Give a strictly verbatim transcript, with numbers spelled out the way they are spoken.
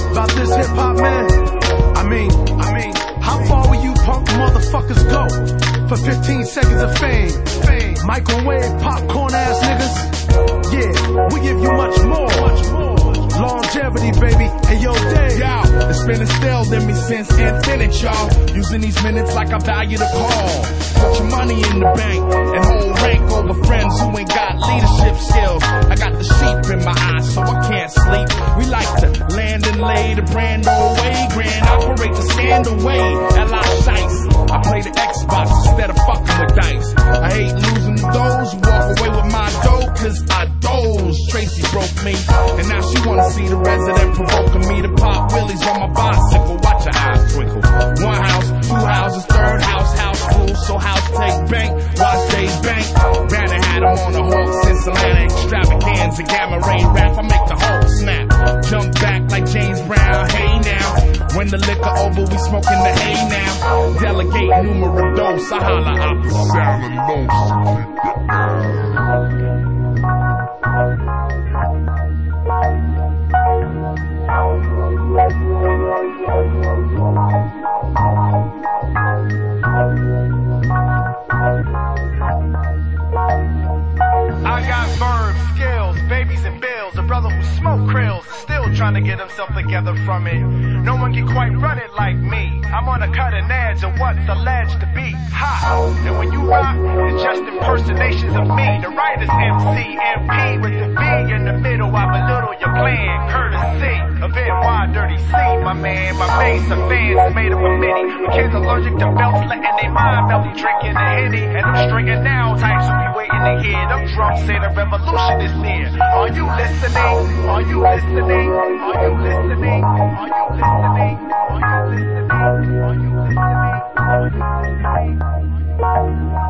about this hip hop, man. I mean, I mean, how far will you punk motherfuckers go for fifteen seconds of fame? Fame, microwave popcorn ass niggas. Yeah, we give you much more, much more. Longevity, baby. Hey, yo, Dave. Yo, it's been instilled in me since infinite, y'all. Using these minutes like I value the call. Put your money in the bank and hold rank over friends who ain't got leadership skills. I got the sheep in my eyes, so I can't sleep. We like to land and lay the brand away. Grand operate the scandal way. L I Shice. I play the Xbox instead of fucking with dice. I hate losing those who walk away with my dough, cause I doze. Tracy broke me, and now she wanna see the resident provoking me to pop willies on my bicycle. Watch your eyes twinkle. One house, two houses, third house, house full, so house take bank, watch days bank. Banner had him on the Hawk since Atlanta extravaganza, gamma ray rap. I make the Hulk snap, jump back like James Brown. Hey now, when the liquor over, we smoking the hay now. Delegate numero dos, I holla opposite. I got verbs, skills, babies and bills. A brother who smoke krills, still trying to get himself together from it. No one can quite run it like me. I'm on a cutting edge of what's alleged to be hot. And when you rock, it's just impersonations of me. The writer's M C M P with the V in the middle. I belittle your plan, courtesy of N Y Dirty C, my man. My base of fans made up of many. With kids allergic to belts, letting their mind melt, drinking the Henny. And I'm stringing now, types will be waiting to hear them drums say the revolution is near. Are you listening? Are you listening? Are you listening? Are you listening? Are you listening? Are you listening? Are you listening?